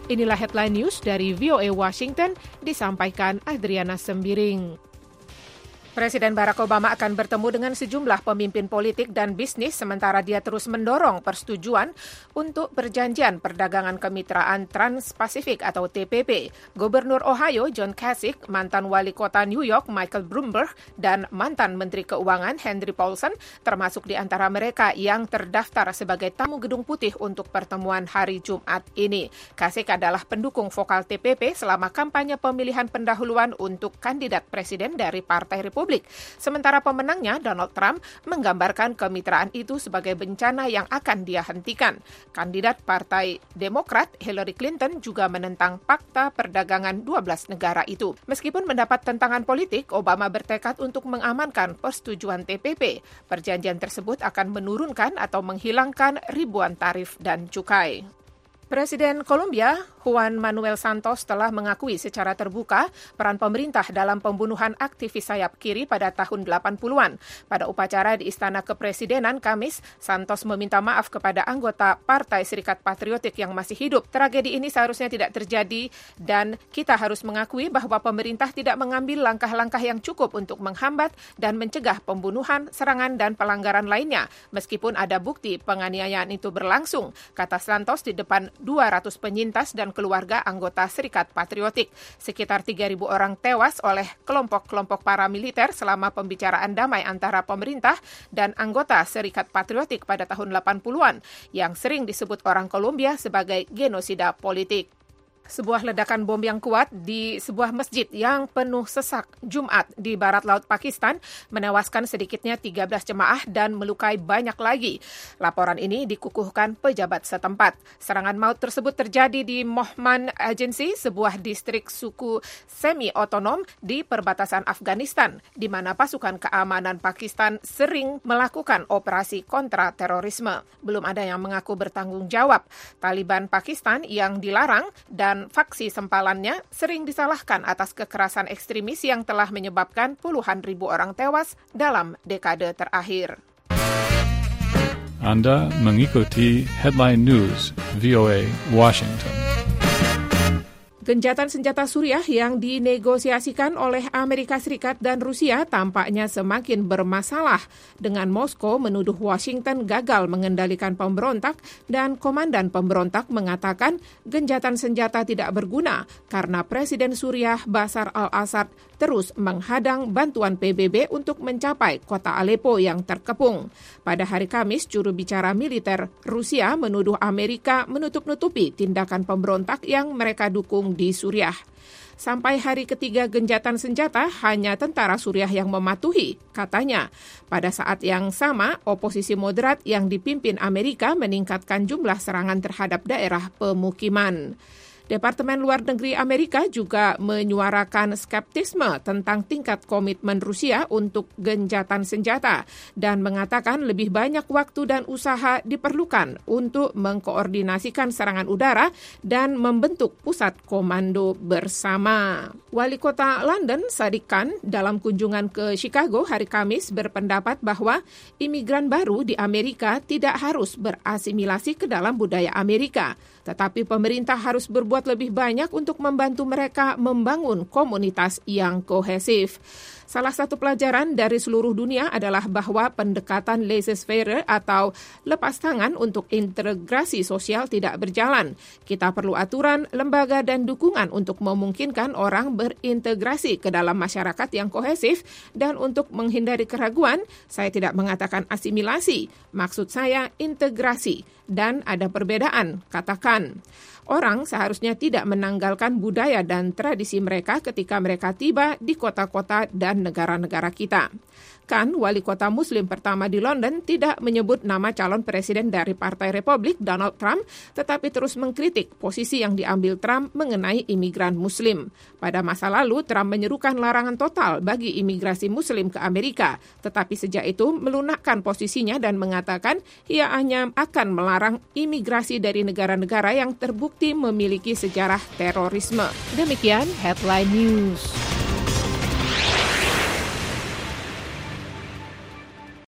Inilah headline news dari VOA Washington, disampaikan Adriana Sembiring. Presiden Barack Obama akan bertemu dengan sejumlah pemimpin politik dan bisnis sementara dia terus mendorong persetujuan untuk perjanjian perdagangan kemitraan Trans-Pasifik atau TPP. Gubernur Ohio John Kasich, mantan wali kota New York Michael Bloomberg, dan mantan Menteri Keuangan Henry Paulson termasuk di antara mereka yang terdaftar sebagai tamu Gedung Putih untuk pertemuan hari Jumat ini. Kasich adalah pendukung vokal TPP selama kampanye pemilihan pendahuluan untuk kandidat presiden dari Partai Republik. Sementara pemenangnya, Donald Trump, menggambarkan kemitraan itu sebagai bencana yang akan dia hentikan. Kandidat Partai Demokrat, Hillary Clinton, juga menentang fakta perdagangan 12 negara itu. Meskipun mendapat tentangan politik, Obama bertekad untuk mengamankan persetujuan TPP. Perjanjian tersebut akan menurunkan atau menghilangkan ribuan tarif dan cukai. Presiden Kolombia, Juan Manuel Santos, telah mengakui secara terbuka peran pemerintah dalam pembunuhan aktivis sayap kiri pada tahun 80-an. Pada upacara di Istana Kepresidenan Kamis, Santos meminta maaf kepada anggota Partai Serikat Patriotik yang masih hidup. Tragedi ini seharusnya tidak terjadi dan kita harus mengakui bahwa pemerintah tidak mengambil langkah-langkah yang cukup untuk menghambat dan mencegah pembunuhan, serangan, dan pelanggaran lainnya, meskipun ada bukti penganiayaan itu berlangsung, kata Santos di depan 200 penyintas dan keluarga anggota Serikat Patriotik. Sekitar 3.000 orang tewas oleh kelompok-kelompok paramiliter selama pembicaraan damai antara pemerintah dan anggota Serikat Patriotik pada tahun 80-an, yang sering disebut orang Kolombia sebagai genosida politik. Sebuah ledakan bom yang kuat di sebuah masjid yang penuh sesak Jumat di barat laut Pakistan menewaskan sedikitnya 13 jemaah dan melukai banyak lagi. Laporan ini dikukuhkan pejabat setempat. Serangan maut tersebut terjadi di Mohman Agency, sebuah distrik suku semi-otonom di perbatasan Afghanistan, di mana pasukan keamanan Pakistan sering melakukan operasi kontra terorisme. Belum ada yang mengaku bertanggung jawab. Taliban Pakistan yang dilarang dan faksi sempalannya sering disalahkan atas kekerasan ekstremis yang telah menyebabkan puluhan ribu orang tewas dalam dekade terakhir. Anda mengikuti Headline News VOA Washington. Gencatan senjata Suriah yang dinegosiasikan oleh Amerika Serikat dan Rusia tampaknya semakin bermasalah dengan Moskow menuduh Washington gagal mengendalikan pemberontak dan komandan pemberontak mengatakan gencatan senjata tidak berguna karena Presiden Suriah Bashar al-Assad terus menghadang bantuan PBB untuk mencapai kota Aleppo yang terkepung. Pada hari Kamis, juru bicara militer Rusia menuduh Amerika menutup-nutupi tindakan pemberontak yang mereka dukung di Suriah. Sampai hari ketiga gencatan senjata, hanya tentara Suriah yang mematuhi, katanya. Pada saat yang sama, oposisi moderat yang dipimpin Amerika meningkatkan jumlah serangan terhadap daerah pemukiman. Departemen Luar Negeri Amerika juga menyuarakan skeptisme tentang tingkat komitmen Rusia untuk gencatan senjata dan mengatakan lebih banyak waktu dan usaha diperlukan untuk mengkoordinasikan serangan udara dan membentuk pusat komando bersama. Wali kota London, Sadiq Khan, dalam kunjungan ke Chicago hari Kamis berpendapat bahwa imigran baru di Amerika tidak harus berasimilasi ke dalam budaya Amerika, tetapi pemerintah harus berbuat lebih banyak untuk membantu mereka membangun komunitas yang kohesif. Salah satu pelajaran dari seluruh dunia adalah bahwa pendekatan laissez-faire atau lepas tangan untuk integrasi sosial tidak berjalan. Kita perlu aturan, lembaga, dan dukungan untuk memungkinkan orang berintegrasi ke dalam masyarakat yang kohesif, dan untuk menghindari keraguan, saya tidak mengatakan asimilasi, maksud saya integrasi, dan ada perbedaan, katakan. Orang seharusnya tidak menanggalkan budaya dan tradisi mereka ketika mereka tiba di kota-kota dan negara-negara kita. Khan, wali kota Muslim pertama di London, tidak menyebut nama calon presiden dari Partai Republik, Donald Trump, tetapi terus mengkritik posisi yang diambil Trump mengenai imigran Muslim. Pada masa lalu, Trump menyerukan larangan total bagi imigrasi Muslim ke Amerika, tetapi sejak itu melunakkan posisinya dan mengatakan ia hanya akan melarang imigrasi dari negara-negara yang terbukti memiliki sejarah terorisme. Demikian Headline News.